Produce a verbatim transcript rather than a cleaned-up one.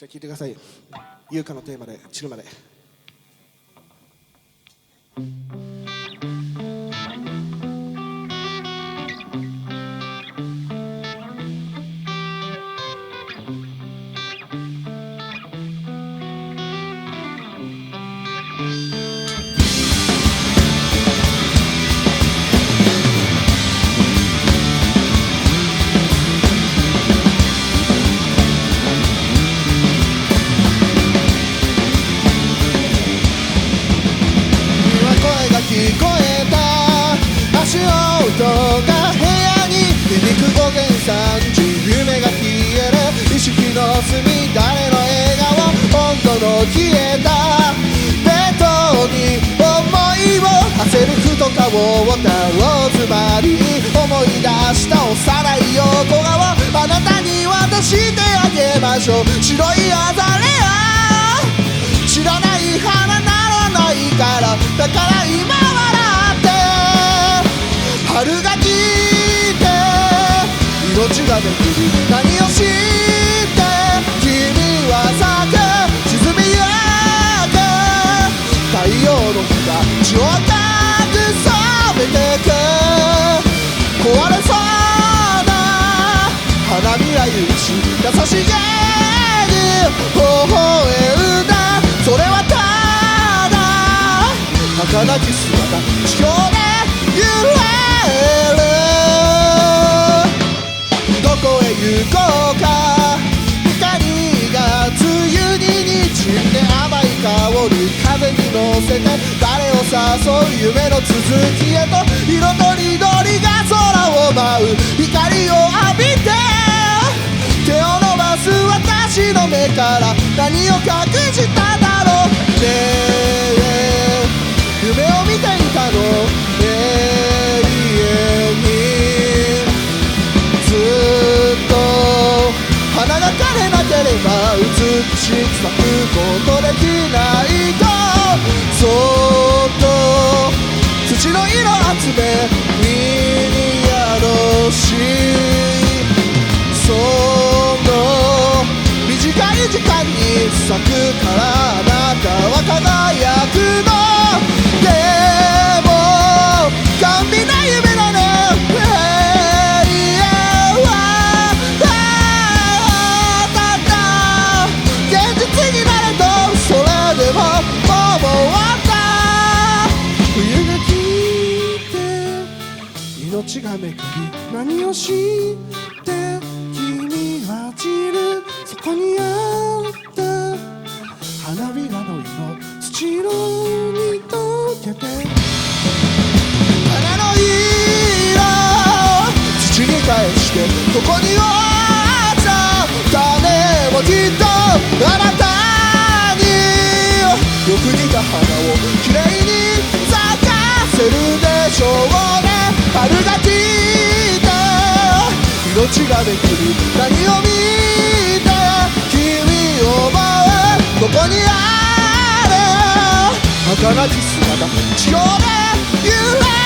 じゃあ聴いてください。優香のテーマで散るまで。 聞こえた足音が部屋に響く午前さんじ、夢が消える意識の隅、誰の笑顔本当の消えたベッドに思いを馳せるふと顔を倒すまり、思い出した幼い横顔、あなたに渡してあげましょう。白いアザレア知らない花ならないから、だから今笑って春が来て命がめくる、何を知って君は咲く沈みゆく太陽の日が血を赤く染めてく、壊れそうな花びらゆし優しげに微笑んだ、それはただ儚き姿、地表で揺れる。どこへ行こうか、光が梅雨に滲んで甘い香り、風に乗せて誰を誘う夢の続きへと、色とりどりが空を舞う、光を浴びて手を伸ばす私の目から何を隠しただろうって夢を見ていたの、永遠にずっと花が枯れなければ美しく咲くことできないと、そっと土の色集め身に宿し、その短い時間に咲くからあなたは輝くの、でも甘美な夢だね、ただ現実になるとそれでももう終わった。冬が来て命がめくり、何をして君は散る、そこにあった花びらの色土色に溶けて、花の色土に返して、ここに落ちた種もきっとあなたによく似た花をきれいに咲かせるでしょうね。春が来て命がめくる、何を見て君を思う、ここにある儚き姿、地上で揺れ